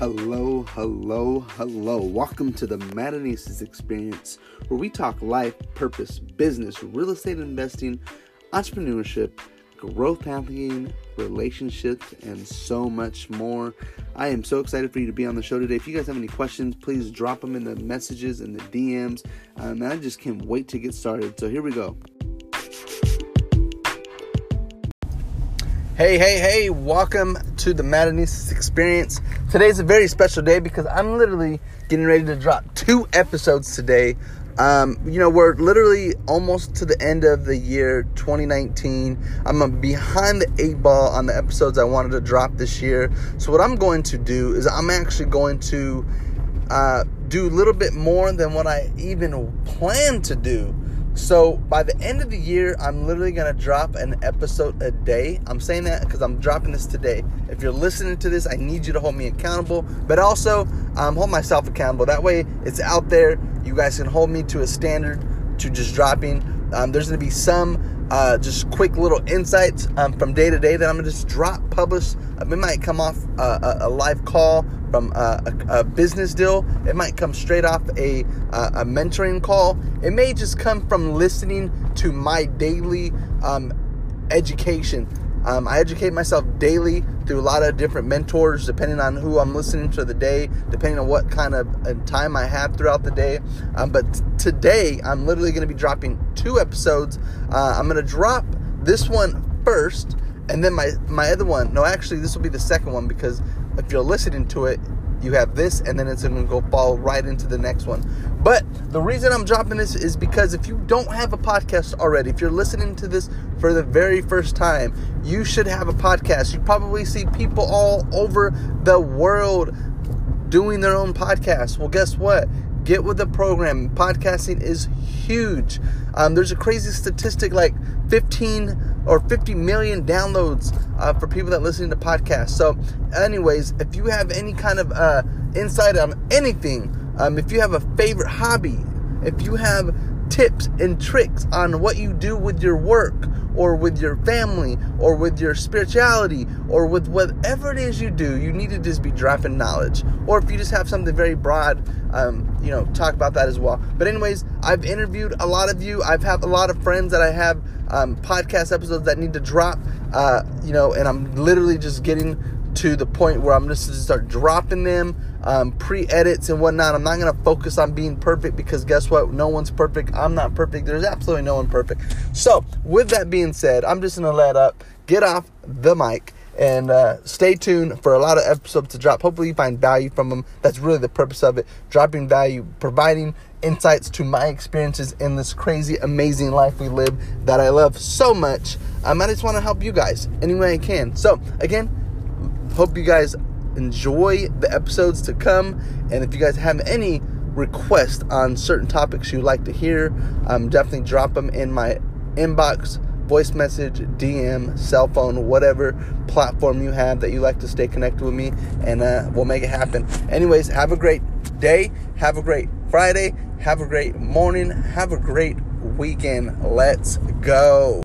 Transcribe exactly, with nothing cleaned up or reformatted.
Hello, hello, hello. Welcome to the Madanesis Experience, where we talk life, purpose, business, real estate investing, entrepreneurship, growth hacking, relationships, and so much more. I am so excited for you to be on the show today. If you guys have any questions, please drop them in the messages and the D Ms. Um, and I just can't wait to get started. So here we go. Hey, hey, hey, welcome to the Madanesis Experience. Today's a very special day because I'm literally getting ready to drop two episodes today. Um, you know, we're literally almost to the end of the year twenty nineteen. I'm behind the eight ball on the episodes I wanted to drop this year. So what I'm going to do is I'm actually going to uh, do a little bit more than what I even planned to do. So by the end of the year, I'm literally going to drop an episode a day. I'm saying that because I'm dropping this today. If you're listening to this, I need you to hold me accountable, but also um, hold myself accountable. That way it's out there. You guys can hold me to a standard to just dropping. Um, there's going to be some uh, just quick little insights um, from day to day that I'm going to just drop, publish. Um, it might come off uh, a, a live call from a, a, a business deal. It might come straight off a, a, a mentoring call. It may just come from listening to my daily um, education. Um, I educate myself daily through a lot of different mentors, depending on who I'm listening to the day, depending on what kind of time I have throughout the day. Um, but t- today, I'm literally going to be dropping two episodes. Uh, I'm going to drop this one first, and then my, my other one. No, actually, this will be the second one, because if you're listening to it, you have this, and then it's going to go fall right into the next one. But the reason I'm dropping this is because if you don't have a podcast already, if you're listening to this for the very first time, you should have a podcast. You probably see people all over the world doing their own podcasts. Well, guess what? Get with the program. Podcasting is huge. Um, there's a crazy statistic like fifteen or fifty million downloads uh, for people that listen to podcasts. So anyways, if you have any kind of uh, insight on anything, um, if you have a favorite hobby, if you have tips and tricks on what you do with your work or with your family or with your spirituality or with whatever it is you do, you need to just be dropping knowledge. Or if you just have something very broad, um, you know, talk about that as well. But anyways, I've interviewed a lot of you. I've had a lot of friends that I have um, podcast episodes that need to drop, uh, you know, and I'm literally just getting to the point where I'm just going to start dropping them, um, pre-edits and whatnot. I'm not going to focus on being perfect because guess what? No one's perfect. I'm not perfect. There's absolutely no one perfect. So with that being said, I'm just going to let up, get off the mic, and uh, stay tuned for a lot of episodes to drop. Hopefully you find value from them. That's really the purpose of it. Dropping value, providing insights to my experiences in this crazy, amazing life we live that I love so much. Um, I just want to help you guys any way I can. So again, hope you guys enjoy the episodes to come. And if you guys have any requests on certain topics you'd like to hear, um, definitely drop them in my inbox, voice message, D M, cell phone, whatever platform you have that you like to stay connected with me, and uh, we'll make it happen. Anyways, have a great day. Have a great Friday. Have a great morning. Have a great weekend. Let's go.